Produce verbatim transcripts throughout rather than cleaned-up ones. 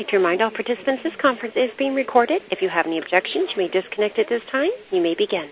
To remind all participants, this conference is being recorded. If you have any objections, you may disconnect at this time. You may begin.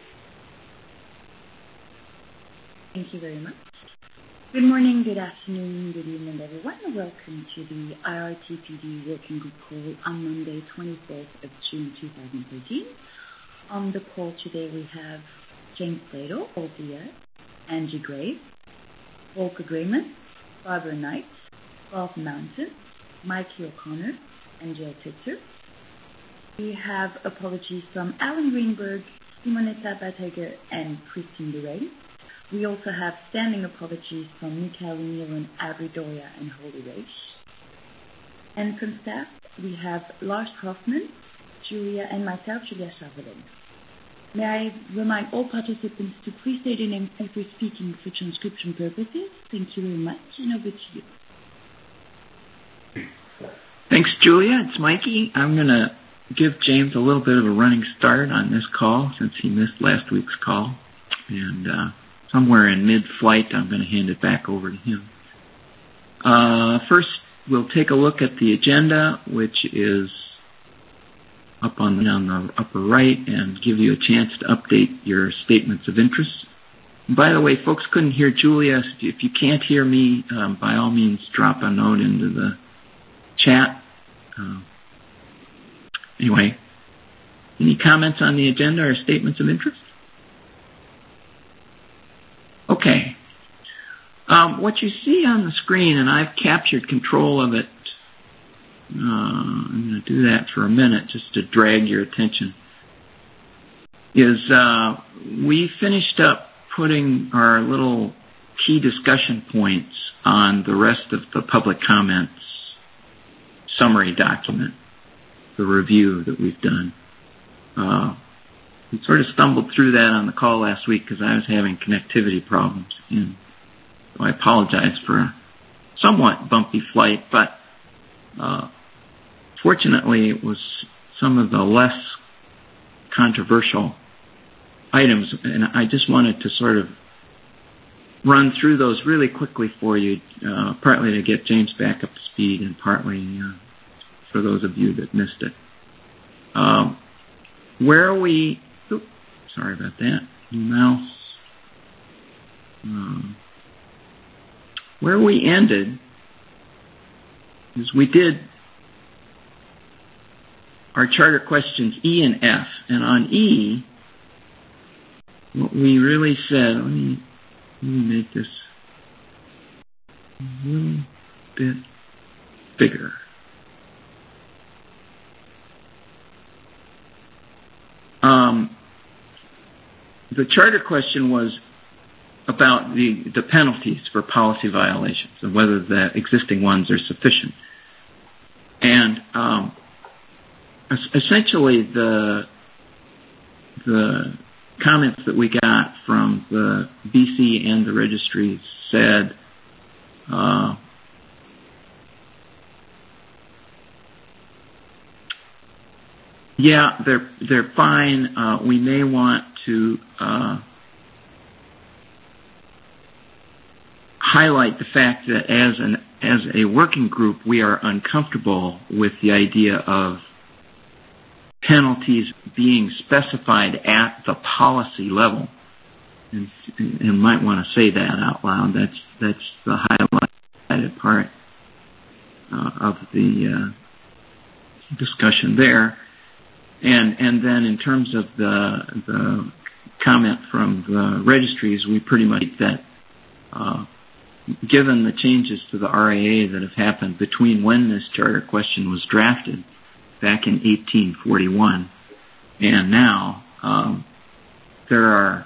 Thank you very much. Good morning, good afternoon, good evening, everyone. Welcome to the I R T P D Working Group call on Monday, twenty-fourth of June, two thousand thirteen. On the call today, we have James Plato, Olvia, Angie Gray, Volker Grayman, Barbara Knight, Bob Mountain, Mikey O'Connor, and Jill Titzer. We have apologies from Alan Greenberg, Simonetta Batager, and Christine Lorraine. We also have standing apologies from Michael O'Neill and Adri Doria and Holly Raish. And from staff, we have Lars Hoffman, Julia, and myself, Julia Chavalet. May I remind all participants to please state your name before speaking for transcription purposes. Thank you very much, and over to you. Thanks, Julia. It's Mikey. I'm going to give James a little bit of a running start on this call since he missed last week's call. And uh, somewhere in mid-flight, I'm going to hand it back over to him. Uh, first, we'll take a look at the agenda, which is up on the, on the upper right, and give you a chance to update your statements of interest. And by the way, folks couldn't hear Julia. If you can't hear me, um, by all means, drop a note into the chat. Uh, anyway, any comments on the agenda or statements of interest? Okay. Um, what you see on the screen, and I've captured control of it, uh, I'm going to do that for a minute just to drag your attention, is uh, we finished up putting our little key discussion points on the rest of the public comments summary document, the review that we've done. Uh, we sort of stumbled through that on the call last week because I was having connectivity problems. And so I apologize for a somewhat bumpy flight, but uh, fortunately it was some of the less controversial items, and I just wanted to sort of run through those really quickly for you, uh, partly to get James back up to speed and partly uh, for those of you that missed it. Um, where we, oops, sorry about that, mouse. Um, where we ended is we did our charter questions E and F, and on E, what we really said, let me, let me make this a little bit bigger. Um, the charter question was about the, the penalties for policy violations and whether the existing ones are sufficient. And um, essentially the the comments that we got from the B C and the registry said uh, yeah, they're they're fine. Uh, we may want to uh, highlight the fact that as an as a working group, we are uncomfortable with the idea of penalties being specified at the policy level. And you might want to say that out loud. That's that's the highlighted part uh, of the uh, discussion there. And and then in terms of the the comment from the registries, we pretty much that uh, given the changes to the R A A that have happened between when this charter question was drafted back in eighteen forty-one and now, um, there are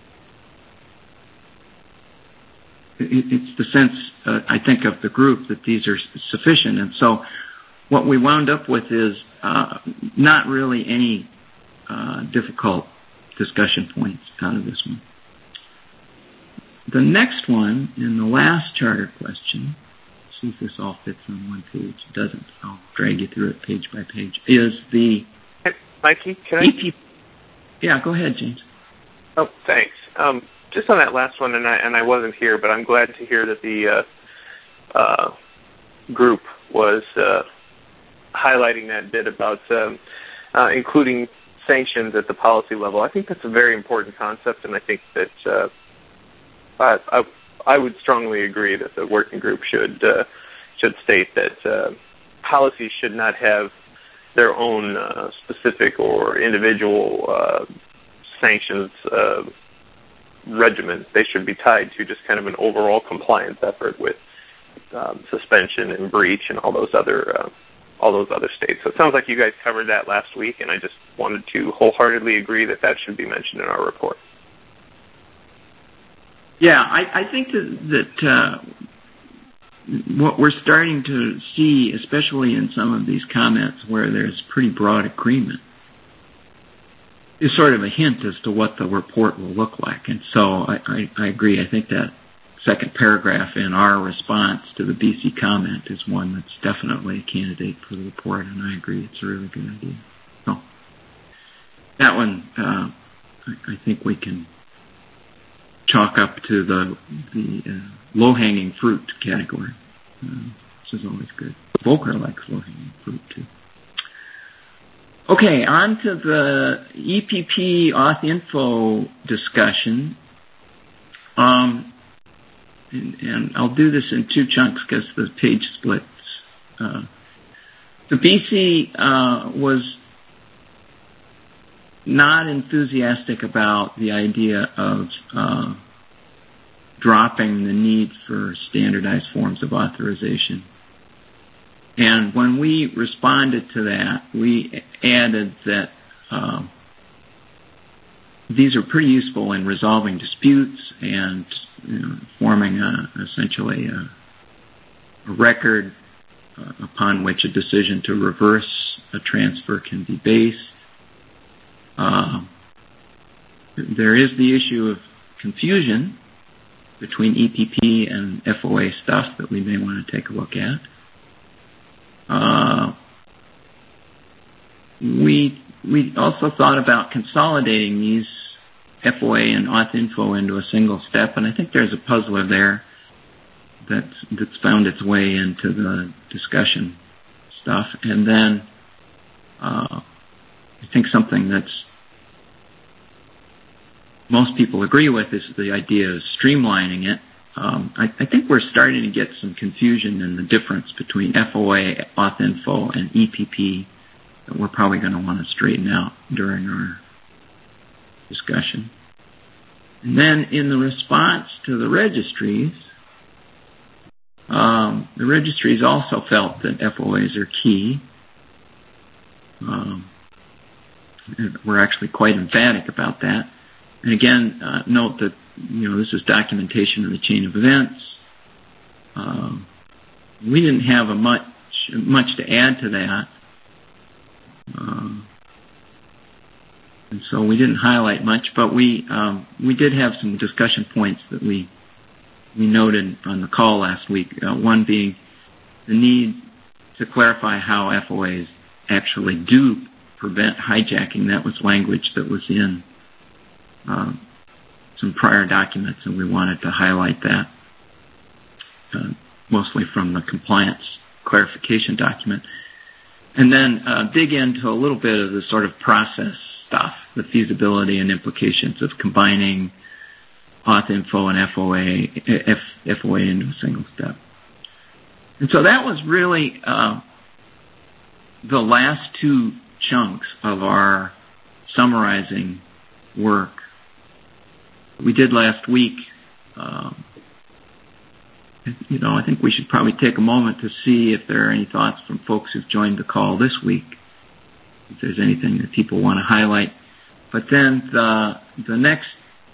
it, it's the sense, uh, I think, of the group that these are sufficient. And so what we wound up with is uh, not really any uh, difficult discussion points out of this one. The next one, in the last charter question, see if this all fits on one page. It doesn't. I'll drag you through it page by page. Is the hey, Mikey, can I? E P... Yeah, go ahead, James. Oh, thanks. Um, just on that last one, and I and I wasn't here, but I'm glad to hear that the uh, uh, group was uh, highlighting that bit about um, uh, including sanctions at the policy level. I think that's a very important concept, and I think that uh, I, I, I would strongly agree that the working group should uh, should state that uh, policies should not have their own uh, specific or individual uh, sanctions uh, regimen. They should be tied to just kind of an overall compliance effort with um, suspension and breach and all those other uh, all those other states. So it sounds like you guys covered that last week, and I just wanted to wholeheartedly agree that that should be mentioned in our report. Yeah, I, I think that, that uh, what we're starting to see, especially in some of these comments where there's pretty broad agreement, is sort of a hint as to what the report will look like. And so I, I, I agree. I think that second paragraph in our response to the B C comment is one that's definitely a candidate for the report, and I agree it's a really good idea. So that one, uh, I, I think we can chalk up to the, the uh, low-hanging fruit category, uh, which is always good. Volcker likes low-hanging fruit, too. Okay, on to the E P P auth info discussion. Um, and, and I'll do this in two chunks because the page splits. Uh, the B C uh, was not enthusiastic about the idea of uh, dropping the need for standardized forms of authorization. And when we responded to that, we added that uh, these are pretty useful in resolving disputes and you know, forming a, essentially a, a record uh, upon which a decision to reverse a transfer can be based. Uh, there is the issue of confusion between E P P and F O A stuff that we may want to take a look at. Uh, we we also thought about consolidating these F O A and auth info into a single step, and I think there's a puzzler there that's, that's found its way into the discussion stuff. And then uh, I think something that's most people agree with is the idea of streamlining it. Um, I, I think we're starting to get some confusion in the difference between F O A, auth info, and E P P that we're probably going to want to straighten out during our discussion. And then in the response to the registries, um, the registries also felt that F O As are key. Um, we're actually quite emphatic about that. And again, uh, note that you know this is documentation of the chain of events. Um, we didn't have a much much to add to that, um, and so we didn't highlight much. But we um, we did have some discussion points that we we noted on the call last week. Uh, one being the need to clarify how F O As actually do prevent hijacking. That was language that was in Uh, some prior documents, and we wanted to highlight that, uh, mostly from the compliance clarification document. And then uh, dig into a little bit of the sort of process stuff, the feasibility and implications of combining auth info and F O A, F, F O A into a single step. And so that was really uh, the last two chunks of our summarizing work we did last week. Um, you know, I think we should probably take a moment to see if there are any thoughts from folks who've joined the call this week, if there's anything that people want to highlight. But then the, the next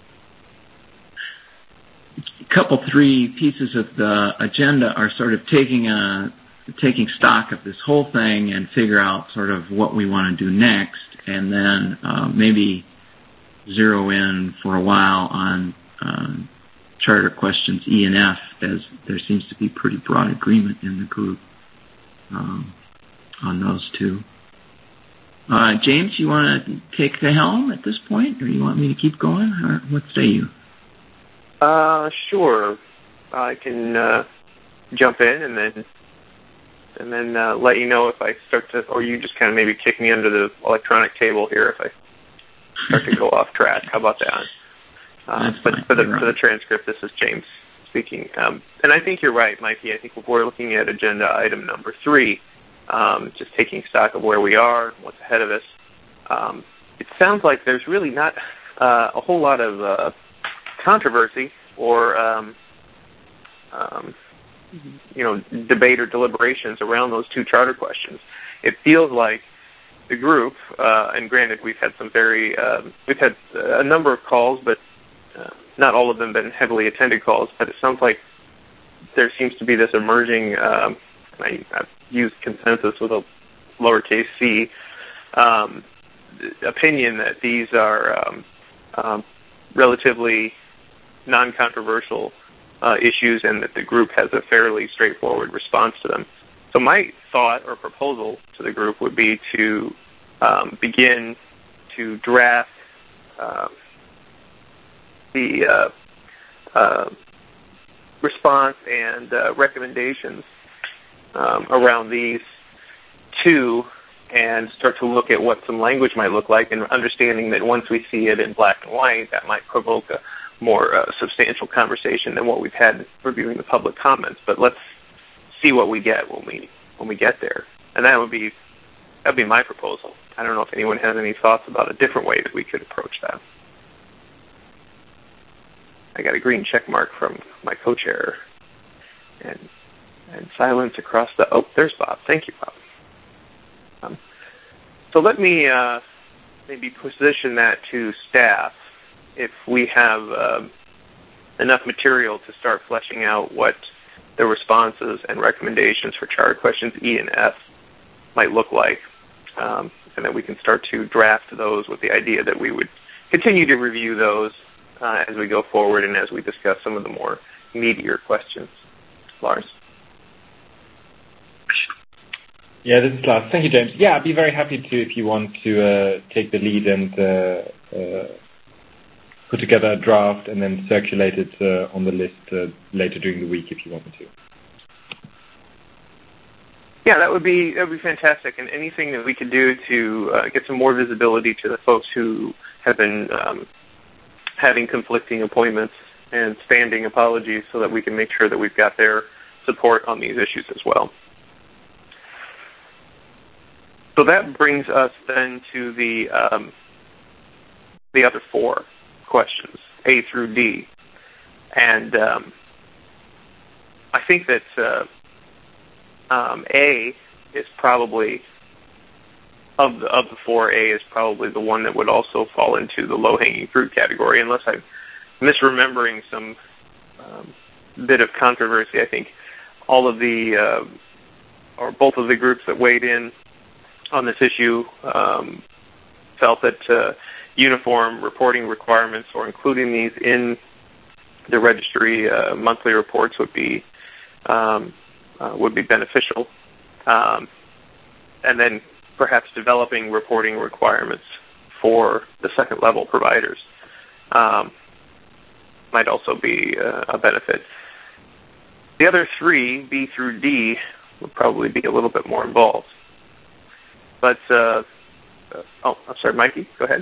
couple, three pieces of the agenda are sort of taking a, taking stock of this whole thing and figure out sort of what we want to do next, and then uh, maybe zero in for a while on um, charter questions E and F, as there seems to be pretty broad agreement in the group um, on those two. Uh, James, you want to take the helm at this point, or you want me to keep going, or what say you? Uh, sure. I can uh, jump in and then and then uh, let you know if I start to, or you just kind of maybe kick me under the electronic table here if I start to go off track. How about that? Uh, but for the, for the transcript, this is James speaking. Um, and I think you're right, Mikey. I think we're looking at agenda item number three, um, just taking stock of where we are, what's ahead of us. Um, it sounds like there's really not uh, a whole lot of uh, controversy or um, um, you know, debate or deliberations around those two charter questions. It feels like the group, uh, and granted, we've had some very, um, we've had a number of calls, but uh, not all of them been heavily attended calls, but it sounds like there seems to be this emerging, um, I, I've used consensus with a lowercase c, um, opinion that these are um, um, relatively non-controversial uh, issues and that the group has a fairly straightforward response to them. So my thought or proposal to the group would be to um, begin to draft uh, the uh, uh, response and uh, recommendations um, around these two and start to look at what some language might look like, and understanding that once we see it in black and white, that might provoke a more uh, substantial conversation than what we've had reviewing the public comments. But let's see what we get when we when we get there, and that would be that'd be my proposal. I don't know if anyone has any thoughts about a different way that we could approach that. I got a green check mark from my co-chair, and and silence across the. Oh, there's Bob. Thank you, Bob. Um, so let me uh, maybe position that to staff if we have uh, enough material to start fleshing out what the responses and recommendations for charter questions E and F might look like, um, and that we can start to draft those with the idea that we would continue to review those uh, as we go forward and as we discuss some of the more meatier questions. Lars? Yeah, this is Lars. Thank you, James. Yeah, I'd be very happy to if you want to uh, take the lead and uh, uh, put together a draft and then circulate it uh, on the list uh, later during the week if you want me to. Yeah, that would be that would be fantastic, and anything that we could do to uh, get some more visibility to the folks who have been um, having conflicting appointments and standing apologies, so that we can make sure that we've got their support on these issues as well. So that brings us then to the um, the other four questions, A through D, and um, I think that uh, um, A is probably of the of the four. A is probably the one that would also fall into the low-hanging fruit category, unless I'm misremembering some um, bit of controversy. I think all of the uh, or both of the groups that weighed in on this issue um, felt that uh, uniform reporting requirements or including these in the registry uh, monthly reports would be um, uh, would be beneficial, um, and then perhaps developing reporting requirements for the second level providers um, might also be uh, a benefit. The other three, B through D, would probably be a little bit more involved. But, uh, uh, oh, I'm sorry, Mikey, go ahead.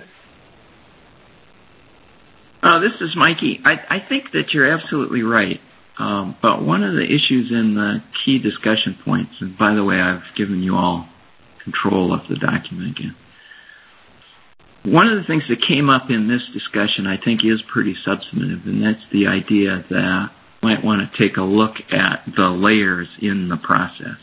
Uh, this is Mikey. I, I think that you're absolutely right. Um, but one of the issues in the key discussion points, and by the way, I've given you all control of the document again. One of the things that came up in this discussion, I think, is pretty substantive, and that's the idea that you might want to take a look at the layers in the process.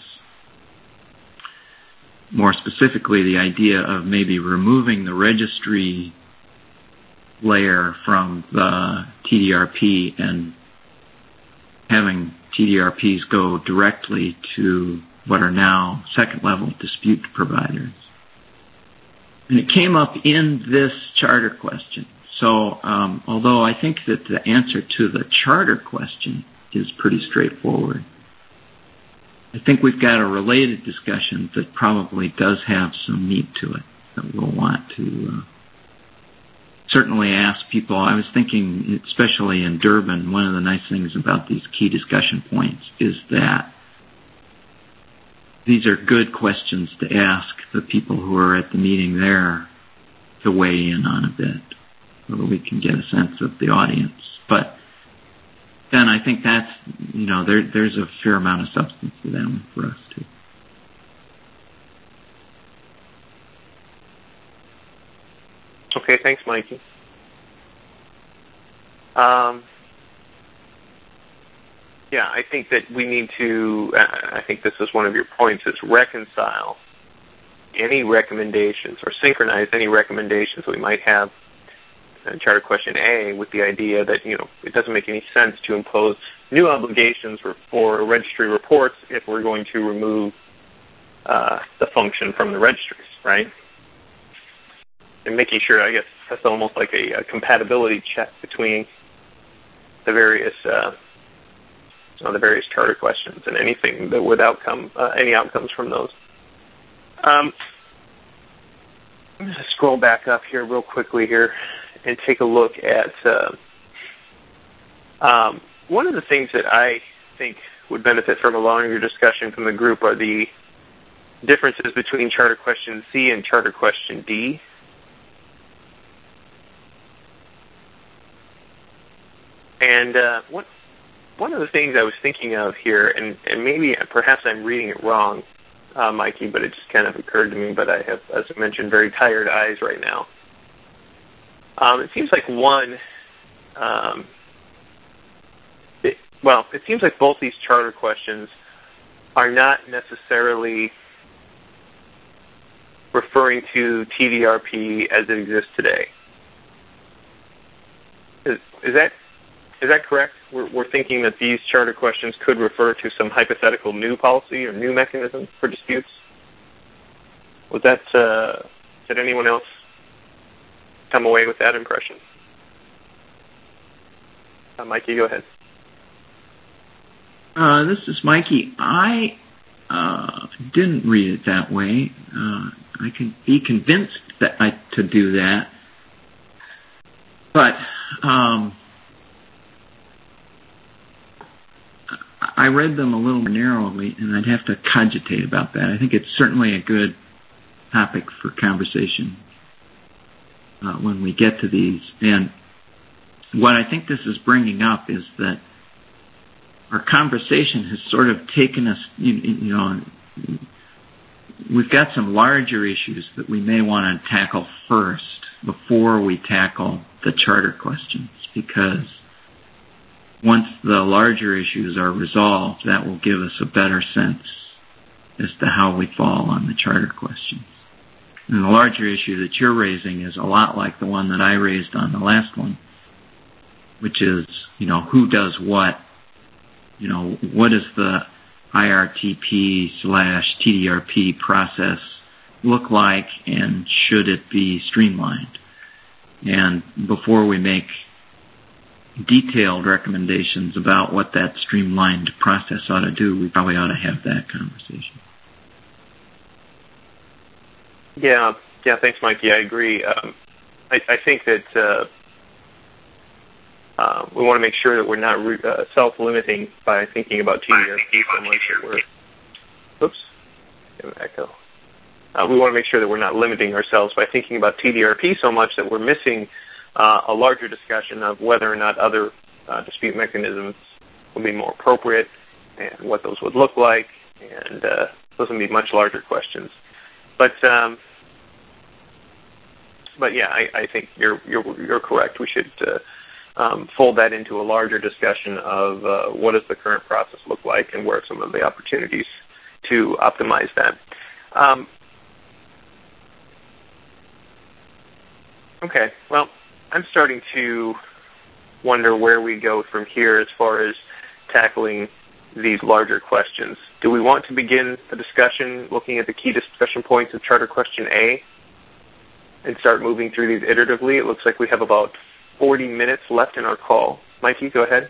More specifically, the idea of maybe removing the registry layer from the T D R P and having T D R Ps go directly to what are now second-level dispute providers. And it came up in this charter question. So um, although I think that the answer to the charter question is pretty straightforward, I think we've got a related discussion that probably does have some meat to it that we'll want to uh, certainly ask people. I was thinking, especially in Durbin, one of the nice things about these key discussion points is that these are good questions to ask the people who are at the meeting there to weigh in on a bit so that we can get a sense of the audience. But then I think that's, you know, there, there's a fair amount of substance to them for us too. Okay, thanks, Mikey. Um, yeah, I think that we need to, uh, I think this is one of your points, is reconcile any recommendations or synchronize any recommendations we might have in Charter Question A with the idea that, you know, it doesn't make any sense to impose new obligations for, for registry reports if we're going to remove uh, the function from the registries, right? And making sure, I guess, that's almost like a, a compatibility check between the various uh, uh, the various charter questions and anything that would outcome uh, any outcomes from those. Um, I'm going to scroll back up here real quickly here and take a look at uh, um, one of the things that I think would benefit from a longer discussion from the group are the differences between Charter Question C and Charter Question D. And uh, what, one of the things I was thinking of here, and, and maybe perhaps I'm reading it wrong, uh, Mikey, but it just kind of occurred to me, but I have, as I mentioned, very tired eyes right now. Um, it seems like one, um, it, well, it seems like both these charter questions are not necessarily referring to T D R P as it exists today. Is, is that Is that correct? We're, we're thinking that these charter questions could refer to some hypothetical new policy or new mechanism for disputes? Was that, uh, did anyone else come away with that impression? Uh, Mikey, go ahead. Uh, this is Mikey. I uh, didn't read it that way. Uh, I can be convinced that I, to do that. But um, I read them a little more narrowly, and I'd have to cogitate about that. I think it's certainly a good topic for conversation uh, when we get to these. And what I think this is bringing up is that our conversation has sort of taken us, you, you know, we've got some larger issues that we may want to tackle first before we tackle the charter questions, because once the larger issues are resolved, that will give us a better sense as to how we fall on the charter questions. And the larger issue that you're raising is a lot like the one that I raised on the last one, which is, you know, who does what? You know, what does the I R T P slash T D R P process look like, and should it be streamlined? And before we make detailed recommendations about what that streamlined process ought to do, we probably ought to have that conversation. Yeah, yeah. Thanks, Mikey. I agree. Um, I, I think that uh, uh, we want to make sure that we're not re- uh, self-limiting by thinking about T D R P so much that we're. Oops. Echo. Uh, we want to make sure that we're not limiting ourselves by thinking about T D R P so much that we're missing uh, a larger discussion of whether or not other uh, dispute mechanisms would be more appropriate and what those would look like, and uh, those would be much larger questions. But um, but yeah, I, I think you're you're you're correct. We should uh, um, fold that into a larger discussion of uh, what does the current process look like, and where are some of the opportunities to optimize that. Um, okay, well, I'm starting to wonder where we go from here as far as tackling these larger questions. Do we want to begin the discussion looking at the key discussion points of Charter Question A and start moving through these iteratively? It looks like we have about forty minutes left in our call. Mikey, go ahead.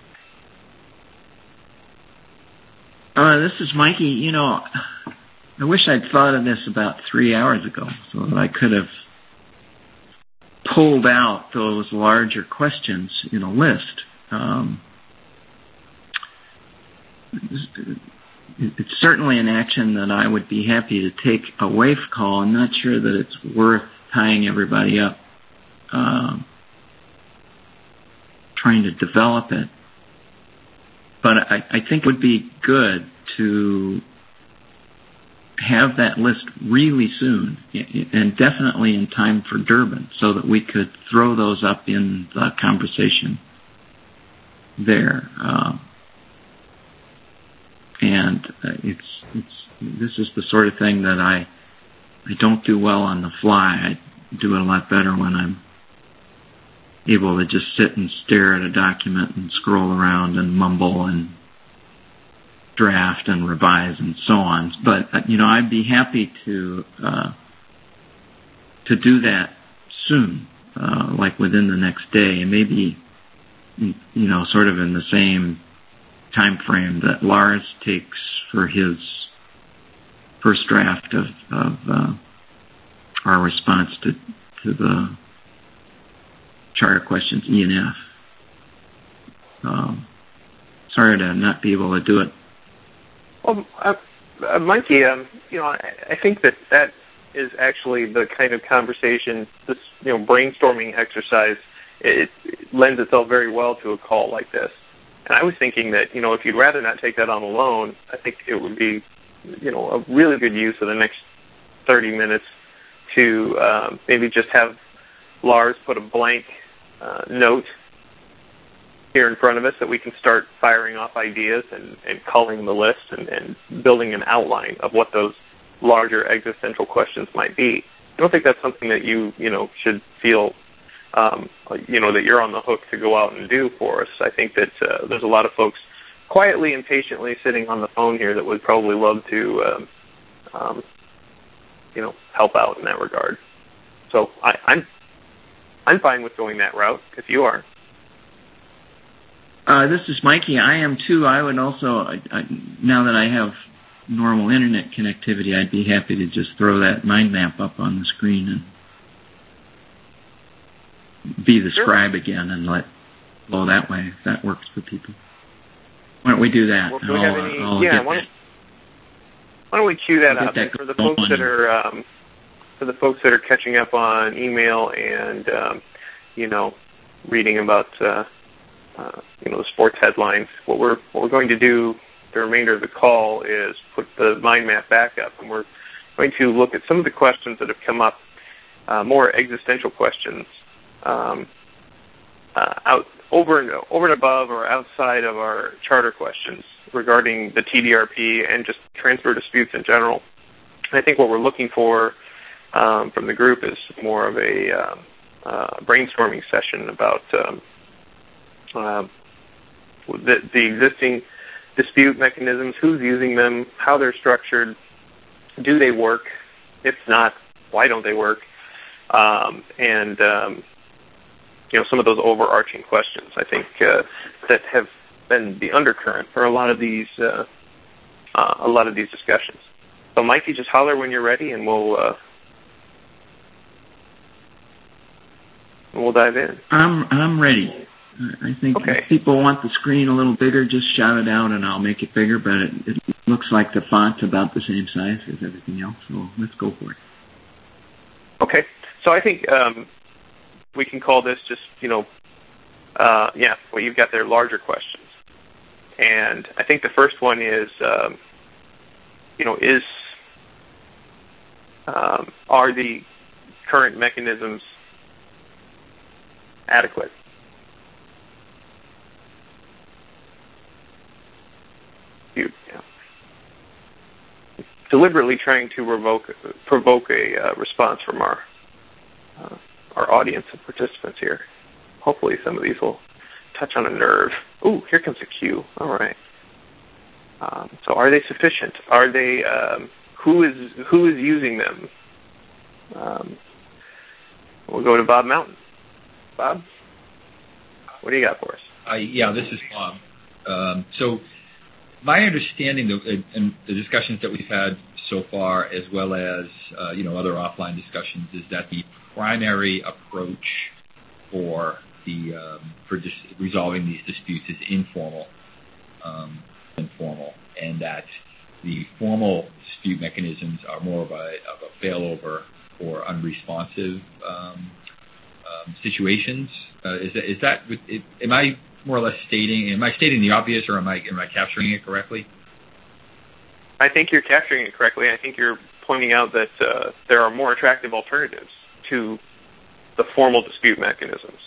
Uh, this is Mikey. You know, I wish I'd thought of this about three hours ago so that I could have pulled out those larger questions in a list. Um, it's certainly an action that I would be happy to take a W A F call. I'm not sure that it's worth tying everybody up uh, trying to develop it. But I, I think it would be good to have that list really soon, and definitely in time for Durban, so that we could throw those up in the conversation there. Uh, and uh, it's it's this is the sort of thing that I I don't do well on the fly. I do it a lot better when I'm able to just sit and stare at a document and scroll around and mumble and draft and revise and so on. But, you know, I'd be happy to uh, to do that soon, uh, like within the next day, and maybe, you know, sort of in the same time frame that Lars takes for his first draft of, of uh, our response to, to the charter questions, E and F. Um, sorry to not be able to do it. Well, uh, uh, Mikey, um, you know, I, I think that that is actually the kind of conversation, this, you know, brainstorming exercise, it, it lends itself very well to a call like this. And I was thinking that, you know, if you'd rather not take that on alone, I think it would be, you know, a really good use of the next thirty minutes to um, maybe just have Lars put a blank uh, note here in front of us that we can start firing off ideas and, and culling the list and, and building an outline of what those larger existential questions might be. I don't think that's something that you, you know, should feel, um, you know, that you're on the hook to go out and do for us. I think that uh, there's a lot of folks quietly and patiently sitting on the phone here that would probably love to, um, um, you know, help out in that regard. So I, I'm, I'm fine with going that route if you are. Uh, this is Mikey. I am too. I would also, I, I, now that I have normal internet connectivity, I'd be happy to just throw that mind map up on the screen and be the sure. scribe again and let flow that way, if that works for people. Why don't we do that? Well, do we have I'll, any, I'll yeah, why don't, why don't we cue that I'll up? that for the folks on. that are um, for the folks that are catching up on email and um, you know, reading about uh, uh, you know, the sports headlines, what we're what we're going to do the remainder of the call is put the mind map back up, and we're going to look at some of the questions that have come up, uh, more existential questions, um, uh, out over and over and above or outside of our charter questions regarding the T D R P and just transfer disputes in general. And I think what we're looking for um, from the group is more of a um, uh, brainstorming session about um, uh, the, the existing dispute mechanisms, who's using them, how they're structured, do they work? If not, why don't they work? Um, and um, you know, some of those overarching questions, I think, uh, that have been the undercurrent for a lot of these uh, uh, a lot of these discussions. So, Mikey, just holler when you're ready, and we'll uh, we'll dive in. I'm I'm ready. I think okay. If people want the screen a little bigger, just shout it out, and I'll make it bigger. But it, it looks like the font's about the same size as everything else, so let's go for it. Okay. So I think um, we can call this just, you know, uh, yeah, well, you've got their larger questions. And I think the first one is, um, you know, is, um, are the current mechanisms adequate? You, you know, deliberately trying to revoke, provoke a uh, response from our uh, our audience of participants here. Hopefully some of these will touch on a nerve. Ooh, here comes a cue. All right. Um, so are they sufficient? Are they, um, who is who is using them? Um, we'll go to Bob Mountain. Bob, what do you got for us? Uh, yeah, this is Bob. Um, so my understanding of uh, and the discussions that we've had so far, as well as uh, you know other offline discussions, is that the primary approach for the um, for dis- resolving these disputes is informal, um, informal, and that the formal dispute mechanisms are more of a, of a failover or unresponsive um, um, situations. Uh, is that, is that it, am I more or less stating am I stating the obvious, or am I am I capturing it correctly? I think you're capturing it correctly. I think you're pointing out that uh, there are more attractive alternatives to the formal dispute mechanisms,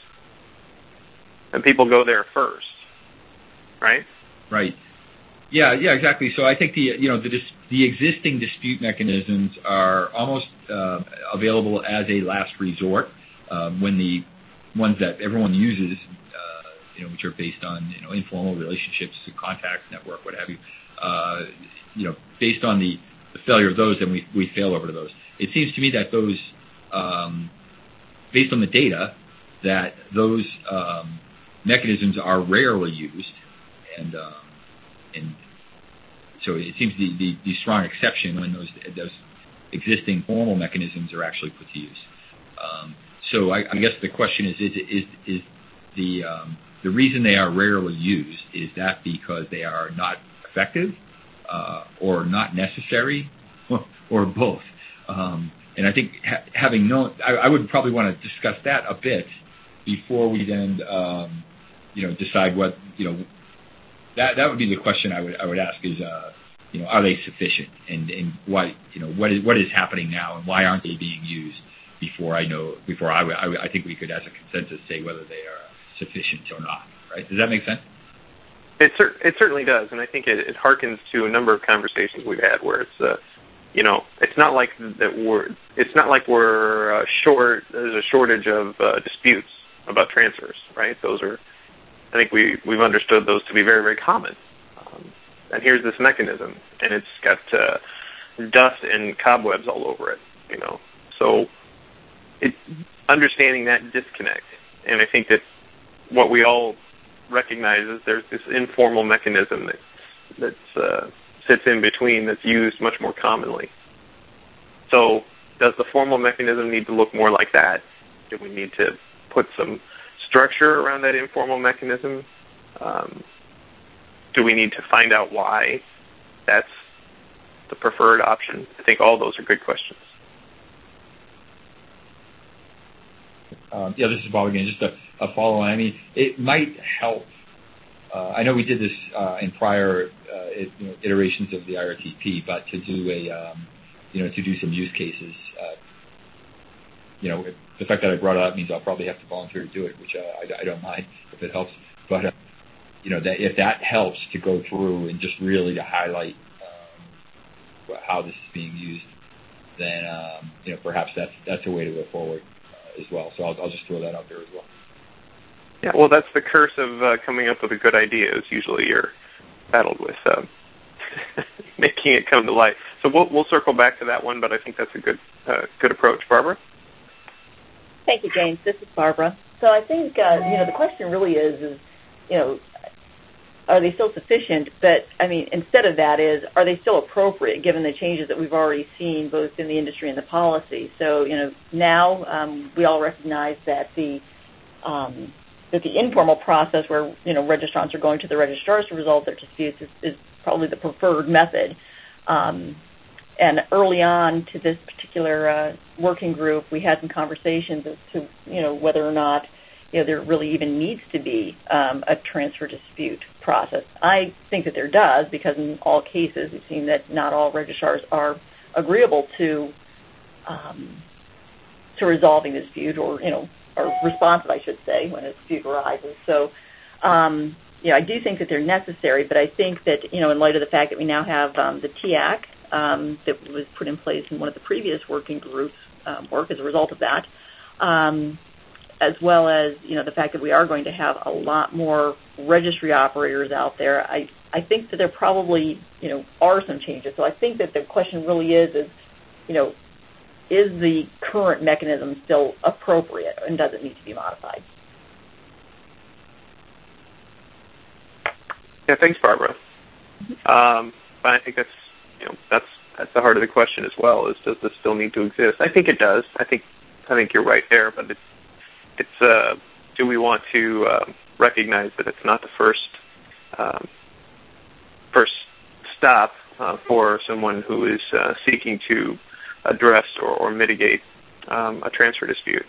and people go there first, right? Right. Yeah. Yeah. Exactly. So I think the you know the dis- the existing dispute mechanisms are almost uh, available as a last resort uh, when the ones that everyone uses, uh, you know, which are based on you know informal relationships, contacts, network, what have you. Uh, you know, based on the, the failure of those, then we we fail over to those. It seems to me that those, um, based on the data, that those um, mechanisms are rarely used, and um, and so it seems the, the, the strong exception when those those existing formal mechanisms are actually put to use. Um, so I, I guess the question is is is, is the um, the reason they are rarely used, is that because they are not effective, uh, or not necessary, or, or both? Um, and I think ha- having known, I, I would probably want to discuss that a bit before we then, um, you know, decide what, you know, that that would be the question I would I would ask is, uh, you know, are they sufficient, and and what you know what is what is happening now, and why aren't they being used? Before I know, before I, I, I think we could, as a consensus, say whether they are sufficient or not. Right? Does that make sense? It, cer- it certainly does, and I think it, it harkens to a number of conversations we've had where it's, uh, you know, it's not like that we're, it's not like we're uh, short. There's a shortage of uh, disputes about transfers, right? Those are, I think we we've understood those to be very very common. Um, and here's this mechanism, and it's got uh, dust and cobwebs all over it, you know. So, it understanding that disconnect, and I think that what we all recognizes there's this informal mechanism that that's, uh, sits in between that's used much more commonly. So does the formal mechanism need to look more like that? Do we need to put some structure around that informal mechanism? Um, do we need to find out why that's the preferred option? I think all those are good questions. Um, yeah, this is Bob again. Just a, a follow-on. I mean, it might help. Uh, I know we did this uh, in prior uh, it, you know, iterations of the I R T P, but to do a, um, you know, to do some use cases. Uh, you know, the fact that I brought it up means I'll probably have to volunteer to do it, which uh, I, I don't mind if it helps. But uh, you know, that if that helps to go through and just really to highlight um, how this is being used, then um, you know, perhaps that's that's a way to go forward. As well, so I'll, I'll just throw that out there as well. Yeah, well, that's the curse of uh, coming up with a good idea. Is usually you're battled with um, making it come to life. So we'll we'll circle back to that one, but I think that's a good uh, good approach, Barbara. Thank you, James. This is Barbara. So I think uh, you know the question really is is you know are they still sufficient? But I mean, instead of that is, are they still appropriate given the changes that we've already seen both in the industry and the policy? So you know now um, we all recognize that the um, that the informal process where you know registrants are going to the registrars to resolve their disputes is, is probably the preferred method. Um, and early on to this particular uh, working group, we had some conversations as to you know whether or not you know, there really even needs to be um, a transfer dispute process. I think that there does, because in all cases we've seen that not all registrars are agreeable to um, to resolving the dispute, or you know, or responsive, I should say, when a dispute arises. So, um, you know, I do think that they're necessary, but I think that you know, in light of the fact that we now have um, the T A C um, that was put in place in one of the previous working groups um, work as a result of that. Um, as well as, you know, the fact that we are going to have a lot more registry operators out there, I, I think that there probably, you know, are some changes. So I think that the question really is, is, you know, is the current mechanism still appropriate, and does it need to be modified? Yeah, thanks, Barbara. Um, but I think that's, you know, that's that's the heart of the question as well, is does this still need to exist? I think it does. I think I think you're right there, but it's It's uh, do we want to uh, recognize that it's not the first um, first stop uh, for someone who is uh, seeking to address or, or mitigate um, a transfer dispute.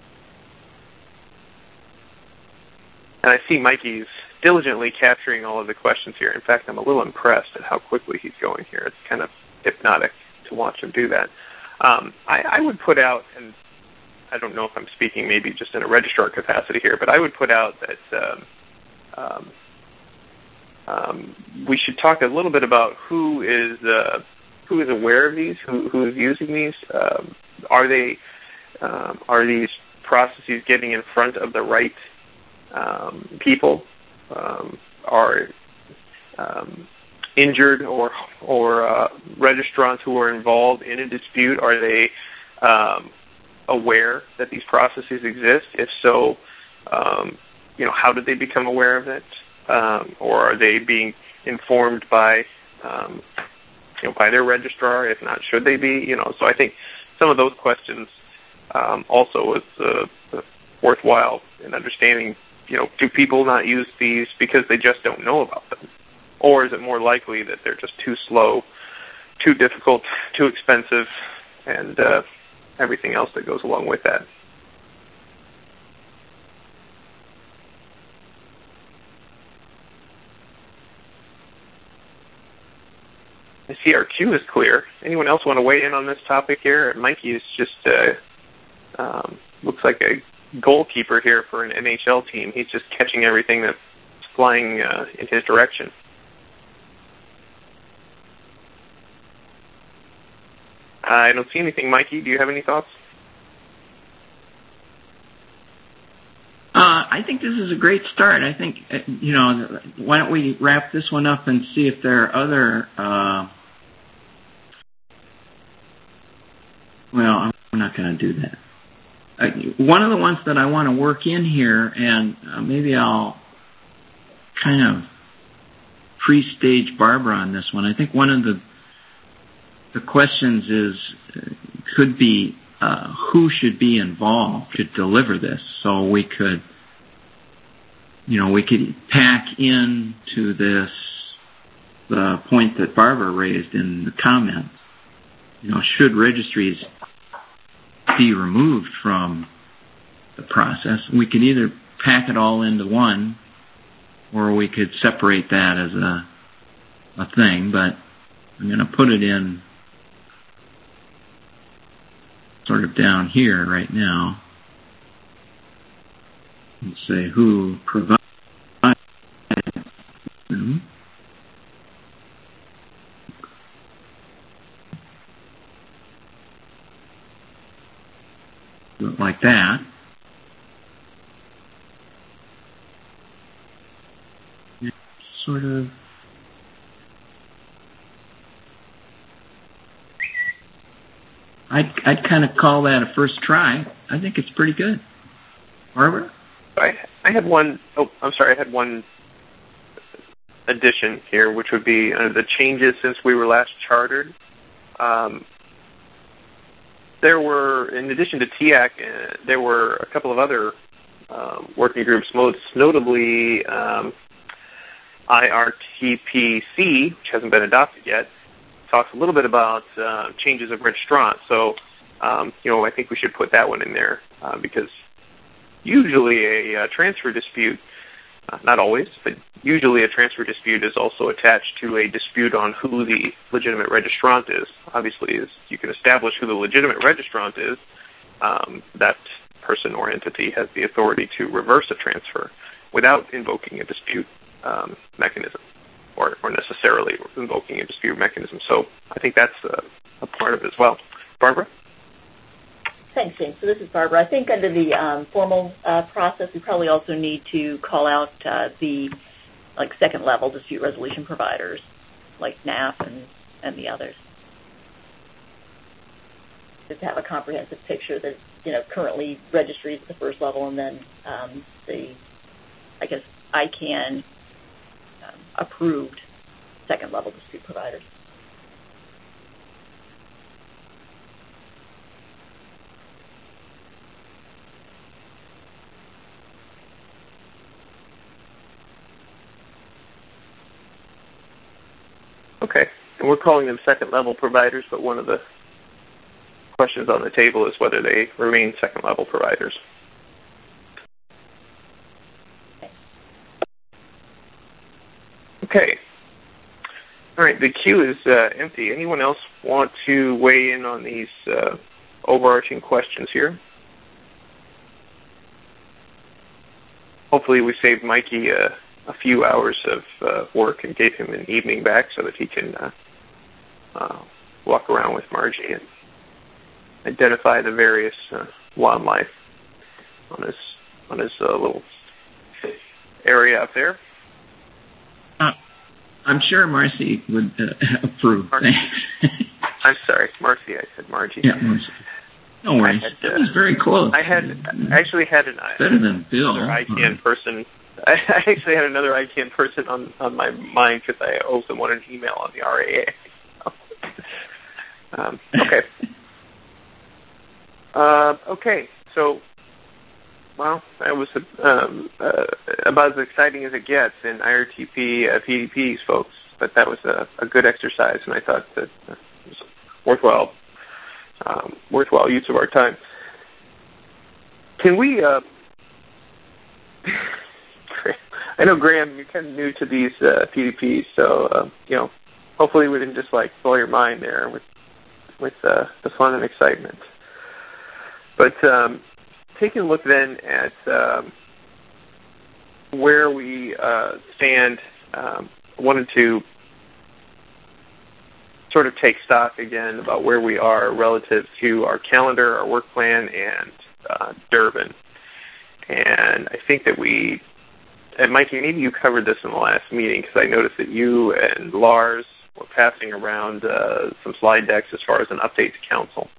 And I see Mikey's diligently capturing all of the questions here. In fact, I'm a little impressed at how quickly he's going here. It's kind of hypnotic to watch him do that. Um, I, I would put out, and I don't know if I'm speaking maybe just in a registrar capacity here, but I would put out that um, um, um, we should talk a little bit about who is uh, who is aware of these, who, who is using these. Um, are they um, are these processes getting in front of the right um, people? Um, are um, injured or or uh, registrants who are involved in a dispute, are they um, aware that these processes exist? If so, um, you know, how did they become aware of it? Um, or are they being informed by um, you know, by their registrar? If not, should they be? You know, so I think some of those questions um, also is uh, worthwhile in understanding. You know, do people not use these because they just don't know about them? Or is it more likely that they're just too slow, too difficult, too expensive, and uh, everything else that goes along with that? I see our queue is clear. Anyone else want to weigh in on this topic here? Mikey is just, uh, um, looks like a goalkeeper here for an N H L team. He's just catching everything that's flying uh, in his direction. I don't see anything. Mikey, do you have any thoughts? Uh, I think this is a great start. I think, you know, why don't we wrap this one up and see if there are other, uh, well, I'm not going to do that. Uh, one of the ones that I want to work in here, and uh, maybe I'll kind of pre-stage Barbara on this one. I think one of the the questions is, uh, could be uh, who should be involved to deliver this. So we could, you know, we could pack into this the point that Barbara raised in the comments. You know, should registries be removed from the process? We could either pack it all into one, or we could separate that as a a thing. But I'm going to put it in sort of down here right now and say who provides them. Do it like that. It's sort of I'd, I'd kind of call that a first try. I think it's pretty good. Barbara? I, I had one, oh, I'm sorry, I had one addition here, which would be uh, the changes since we were last chartered. Um, there were, in addition to T A C, uh, there were a couple of other um, working groups, most notably um, I R T P C, which hasn't been adopted yet, talks a little bit about uh, changes of registrant. So, um, you know, I think we should put that one in there uh, because usually a, a transfer dispute, uh, not always, but usually a transfer dispute is also attached to a dispute on who the legitimate registrant is. Obviously, as you can establish who the legitimate registrant is, um, that person or entity has the authority to reverse a transfer without invoking a dispute um, mechanism. Or, or necessarily invoking a dispute mechanism. So I think that's a, a part of it as well. Barbara? Thanks, James. So this is Barbara. I think under the um, formal uh, process, we probably also need to call out uh, the like second level dispute resolution providers, like N A F and, and the others. Just to have a comprehensive picture that, you know, currently registries at the first level, and then um, the, I guess, I CAN Um, approved second-level dispute providers. Okay. and we're calling them second-level providers, but one of the questions on the table is whether they remain second-level providers. Okay. All right, the queue is uh, empty. Anyone else want to weigh in on these uh, overarching questions here? Hopefully we saved Mikey uh, a few hours of uh, work and gave him an evening back so that he can uh, uh, walk around with Margie and identify the various uh, wildlife on his on his uh, little area up there. Uh, I'm sure Marcy would uh, approve. Mar- I'm sorry, Marcy. I said Margie. Yeah, Marcy. No worries. Had, that uh, was very close. I had actually had an better than Bill. another I CANN right. person. I actually had another I CANN person on, on my mind because I owe someone an email on the R A A. um, okay. uh, okay. So, well, that was um, uh, about as exciting as it gets in I R T P uh, P D Ps, folks. But that was a, a good exercise, and I thought that uh, it was worthwhile. Um, worthwhile use of our time. Can we, uh, I know, Graham, you're kind of new to these uh, P D Ps, so, uh, you know, hopefully we didn't just, like, blow your mind there with with uh, the fun and excitement. But um, taking a look then at um, where we uh, stand, um, I wanted to sort of take stock again about where we are relative to our calendar, our work plan, and uh, Durbin. And I think that we, and Mikey, maybe you covered this in the last meeting because I noticed that you and Lars were passing around uh, some slide decks as far as an update to council.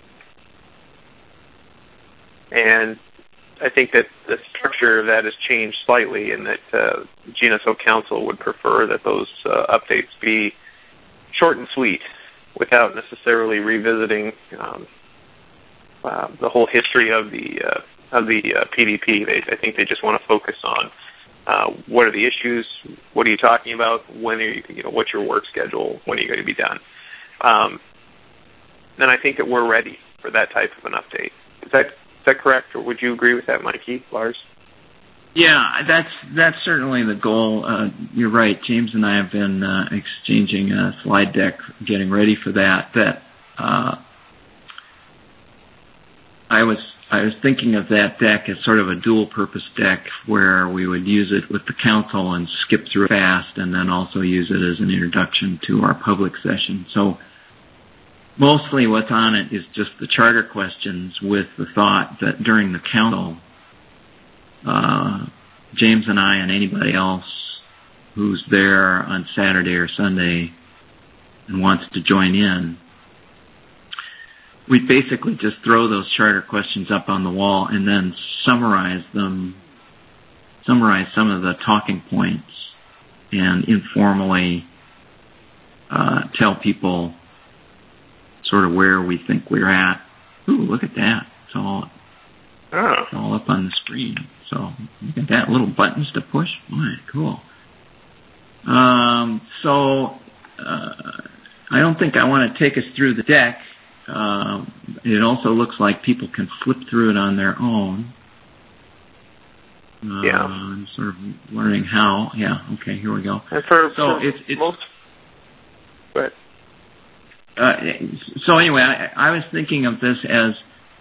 And I think that the structure of that has changed slightly in that uh, G N S O Council would prefer that those uh, updates be short and sweet, without necessarily revisiting um, uh, the whole history of the uh, of the uh, P D P. They, I think they just want to focus on uh, what are the issues, what are you talking about, when are you, you know, what's your work schedule, when are you going to be done. Um, and I think that we're ready for that type of an update. Is that is that correct, or would you agree with that, Mikey, Lars? Yeah, that's that's certainly the goal. Uh, you're right. James and I have been uh, exchanging a slide deck, getting ready for that. That uh, I was I was thinking of that deck as sort of a dual-purpose deck where we would use it with the council and skip through fast, and then also use it as an introduction to our public session. So mostly what's on it is just the charter questions, with the thought that during the council, Uh, James and I and anybody else who's there on Saturday or Sunday and wants to join in, we basically just throw those charter questions up on the wall and then summarize them, summarize some of the talking points, and informally uh, tell people sort of where we think we're at. Ooh, look at that. It's all, oh. it's all up on the screen. So look at that, little buttons to push. Boy, cool. Um, so uh, I don't think I want to take us through the deck. Uh, it also looks like people can flip through it on their own. Uh, yeah. I'm sort of learning how. Yeah, okay, here we go. And for, so for it's, it's most... Go ahead. Uh, so anyway, I, I was thinking of this as,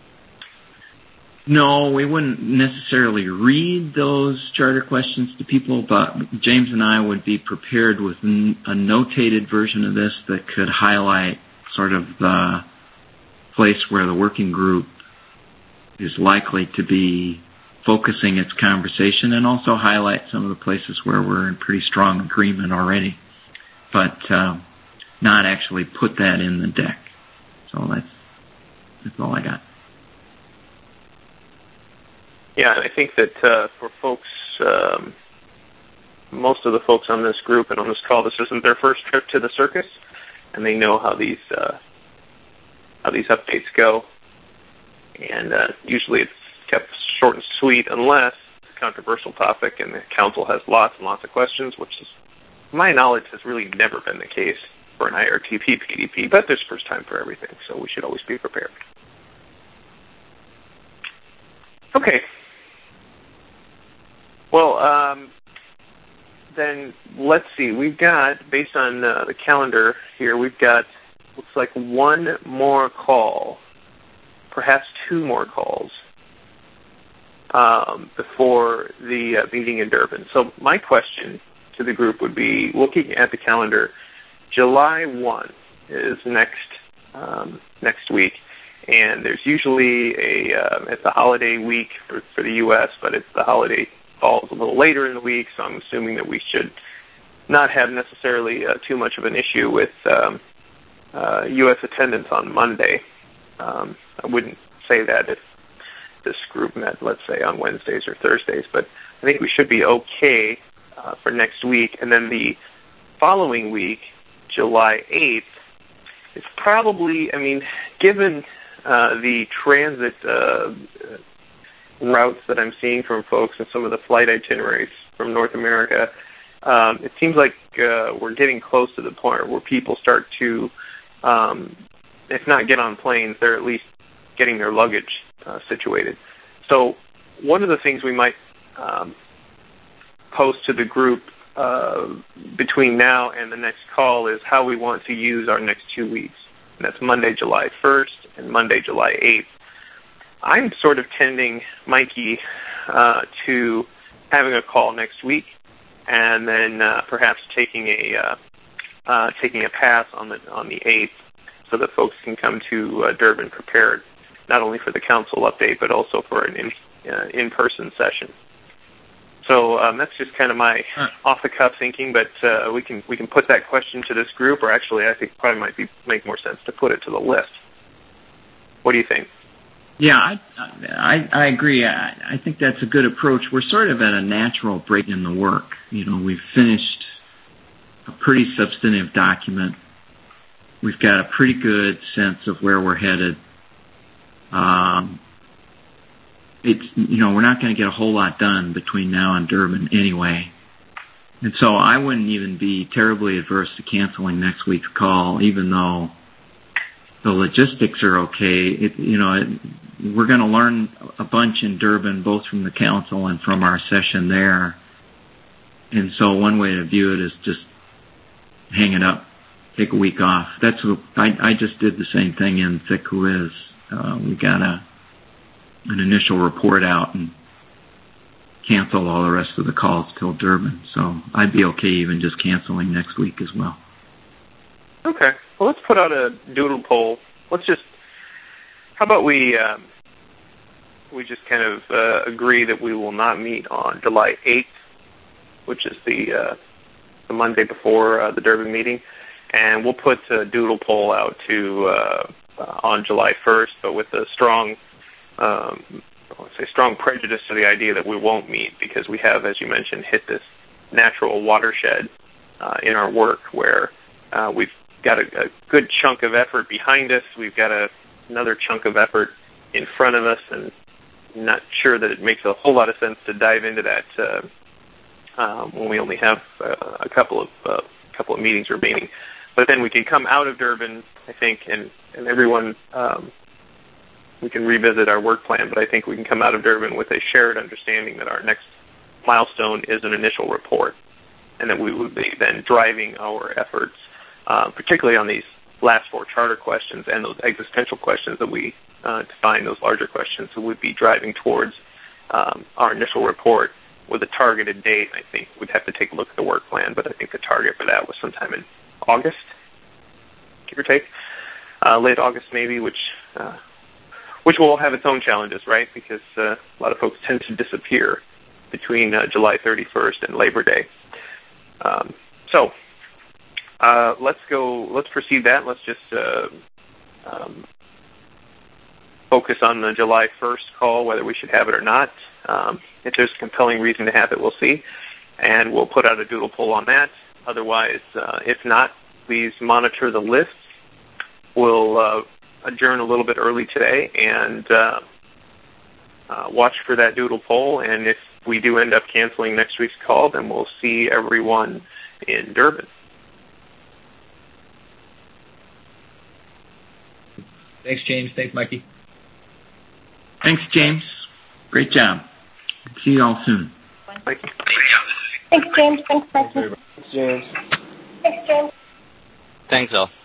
no, we wouldn't necessarily read those charter questions to people, but James and I would be prepared with a notated version of this that could highlight sort of the place where the working group is likely to be focusing its conversation, and also highlight some of the places where we're in pretty strong agreement already, but uh, not actually put that in the deck. So that's that's all I got. Yeah, I think that uh, for folks, um, most of the folks on this group and on this call, this isn't their first trip to the circus, and they know how these uh, how these updates go. And uh, usually it's kept short and sweet, unless it's a controversial topic and the council has lots and lots of questions, which is, to my knowledge, has really never been the case for an I R T P P D P, but there's first time for everything, so we should always be prepared. Okay. Well, um, then let's see. We've got, based on uh, the calendar here, we've got, looks like one more call, perhaps two more calls um, before the uh, meeting in Durban. So my question to the group would be, looking at the calendar, July first is next um, next week, and there's usually a uh, it's a holiday week for, for the U S, but it's the holiday falls a little later in the week, so I'm assuming that we should not have necessarily uh, too much of an issue with um, uh, U S attendance on Monday. Um, I wouldn't say that if this group met, let's say, on Wednesdays or Thursdays, but I think we should be okay uh, for next week. And then the following week, July eighth, is probably, I mean, given uh, the transit uh, routes that I'm seeing from folks and some of the flight itineraries from North America, um, it seems like uh, we're getting close to the point where people start to, um, if not get on planes, they're at least getting their luggage uh, situated. So one of the things we might um, post to the group uh, between now and the next call is how we want to use our next two weeks. And that's Monday, July first and Monday, July eighth. I'm sort of tending, Mikey, uh, to having a call next week and then uh, perhaps taking a uh, uh, taking a pass on the on the eighth, so that folks can come to uh, Durban prepared, not only for the council update but also for an in, uh, in-person session. So um, that's just kind of my off-the-cuff thinking, but uh, we can we can put that question to this group, or actually, I think it probably might be make more sense to put it to the list. What do you think? Yeah, I I, I agree. I, I think that's a good approach. We're sort of at a natural break in the work. You know, we've finished a pretty substantive document. We've got a pretty good sense of where we're headed. Um, it's you know we're not going to get a whole lot done between now and Durban anyway, and so I wouldn't even be terribly adverse to canceling next week's call, even though the logistics are okay. It, you know, it, we're going to learn a bunch in Durban, both from the council and from our session there. And so one way to view it is just hang it up, take a week off. That's what I, I just did the same thing in Thick Who Is. Uh, we got a an initial report out and canceled all the rest of the calls till Durban. So I'd be okay even just canceling next week as well. Okay. Well, let's put out a doodle poll. Let's just, how about we um, we just kind of uh, agree that we will not meet on July eighth, which is the uh, the Monday before uh, the Durban meeting, and we'll put a doodle poll out to uh, uh, on July first, but with a strong, um, let's say, strong prejudice to the idea that we won't meet because we have, as you mentioned, hit this natural watershed uh, in our work where uh, we've got a, a good chunk of effort behind us. We've got a, another chunk of effort in front of us, and I'm not sure that it makes a whole lot of sense to dive into that uh, um, when we only have uh, a couple of uh, couple of meetings remaining. But then we can come out of Durban, I think, and, and everyone, um, we can revisit our work plan, but I think we can come out of Durban with a shared understanding that our next milestone is an initial report, and that we would be then driving our efforts, uh, particularly on these last four charter questions and those existential questions that we uh, define, those larger questions, so we'd be driving towards um, our initial report with a targeted date. I think we'd have to take a look at the work plan, but I think the target for that was sometime in August, give or take, uh, late August maybe, which uh, which will have its own challenges, right? Because uh, a lot of folks tend to disappear between uh, July thirty-first and Labor Day. Um, so uh, let's go. Let's proceed that. Let's just uh, um, focus on the July first call, whether we should have it or not. Um, if there's a compelling reason to have it, we'll see, and we'll put out a doodle poll on that. Otherwise, uh, if not, please monitor the list. We'll uh, adjourn a little bit early today and uh, uh, watch for that doodle poll. And if we do end up canceling next week's call, then we'll see everyone in Durban. Thanks, James. Thanks, Mikey. Thanks, James. Great job. See you all soon. Thank you. Thanks, James. Thanks, Mikey. Thanks, James. Thanks, James. Thanks, all.